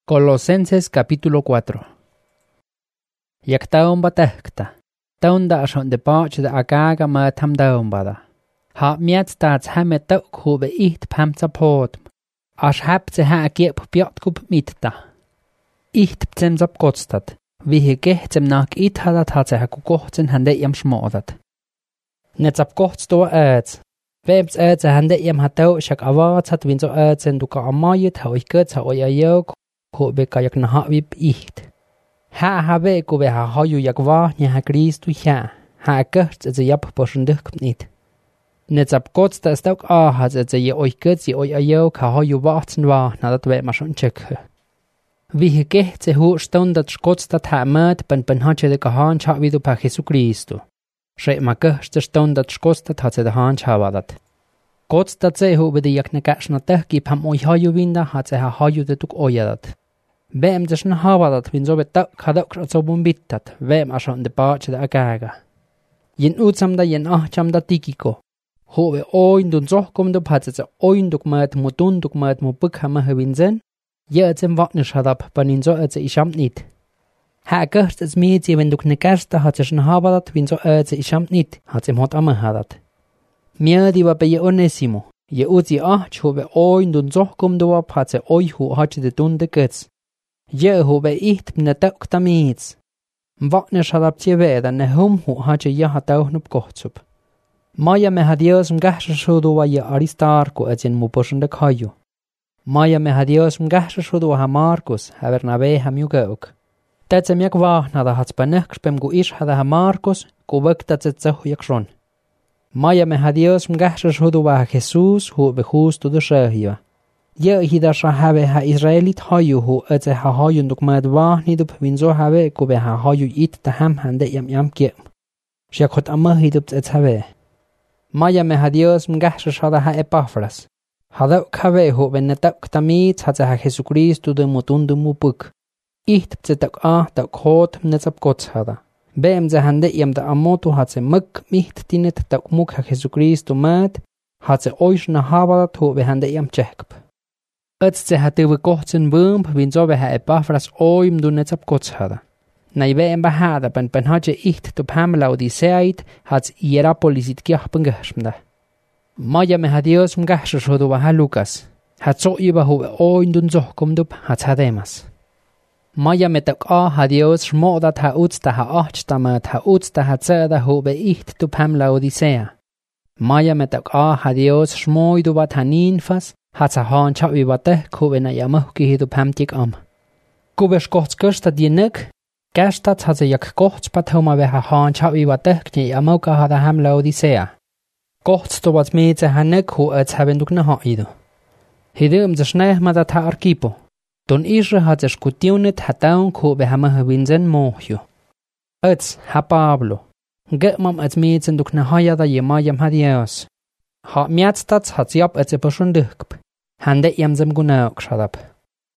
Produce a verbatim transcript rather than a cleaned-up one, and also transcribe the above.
Colosenses capítulo cuatro. Yak taon batahkta. Taon da ashon de bach de agaga ma tam daon bada. Ha miat stats hamet tuk hube iht pamtsa podm. Ash hap ze ha agiep bjotkup mitta. Iht bzem zap gotstat. Vi he gehtzem nak it hadat hat ze ha kukohtsen hande yam schmodat. Net zap gochts do ads. Webs ads hande yam hatau shak awats hat win so ads en duka amayet ha ich götz ha oya yok. Hube kayak na ha vip iht. Ha ha ve kube ha hayu yak wa nya ha Kristu ha. Ha götz ze yap boshnduk nit. Net zap gots da stok a hat ze ye euch götz ye oya yok ha hayu watsen wa na dat we ma schon check. Vi he geht ze ho stund dat gots dat ha mat ben ben hat de gehan cha wie du pa Jesu Kristu. Sche ma götz de stund dat gots dat hat ze de han cha wadat. Gots dat ze ho be de yak na gash na tag gi pam oi hayu winda hat ze ha hayu de tuk oyadat. Vem de shna havadat vin so betta khadak so bombittat vem ashon de bach de agaga. Yin utsam da yin ah cham da tikiko. Ho ve oin dun zo kom de pat ze oin duk mat mutun duk mat mu buk hama hewinzen. Ye zem vatne shadap panin zo ze isham nit. Ha gert es mit ze wenn duk ne gerste hat ze shna havadat vin zo ze isham nit hat ze hot am hadat. Mir di va be ye onesimo. Ye uzi ah chove oin dun zo kom do pat ze oi hu hat de dun de gets. Ye ho be iht na tuk tamits. Vatne shadap tjeve da ne hum hu haje ye hatau nup gohtsup. Maya me hadios mgahsha shudu wa ye Aristarco ajen mu boshende kayu. Maya me hadios mgahsha shudu ha Marcus ha Bernabe ha mjugauk. Tatse mjak vahna da hats banech spem gu ish hada ha Marcus gu vek tatse tsehu yak shon. Maya me hadios mgahsha shudu wa ha Jesus hu be justu de shahia. Ye hida shahabe ha Israelit hayu hu eze ha hayu nduk mad wahni dup winzo habe kube ha hayu it ta ham hande yam yam kiem. Shakot amma hidup eze habe. Maya me hadios mgahsha shada ha Epafras. Hada kabe hu benetak tamit ha ha Jesu Kristu de mutundu mupuk. Iht pzetak ah ta khot mnezap gots hada. Beem ze hande yam da amotu ha ze muk miht tinet tak muk ha Jesu Kristu mad ha ze oish na habadat hu be hande yam chekp. Ets ze hat we gohtsen wurm win so we ha Epafras oim du net ab gots hada. Nei we em bahada ben ben haje icht du Pamela di seit hat Hierapolis it gehben geschmda. Maya me hadios um gahsho shodo wa Lukas. Hat so über ho oim dun so kom du hat hademas. Maya me tak a hadios schmoda ta uts da ha acht da ma ta uts da hat ze da ho be icht du Pamela di sea. Maya me tak a hadios schmoi du wat hanin fas. Hat sa han cha wi wate ko wenn ja mach gehe du pamtik am. Gubes gochts gesta die nek. Gesta hat jak gochts patoma we ha han cha wi wate kni ja mach ha da ham Laodicea. Gochts to wat me ze hanek ko als haben du na ha ido. Hidem ze schnell ma da ta arkipo. Don isre hat es kutionet hat down ko we ham ha winzen mohju. Als ha Pablo. Get mam als me zen du na ha ja da je ma jam hadios. Ha miatstats hat sie ab als e bashunduk. Hande yam zem gunauk shadap.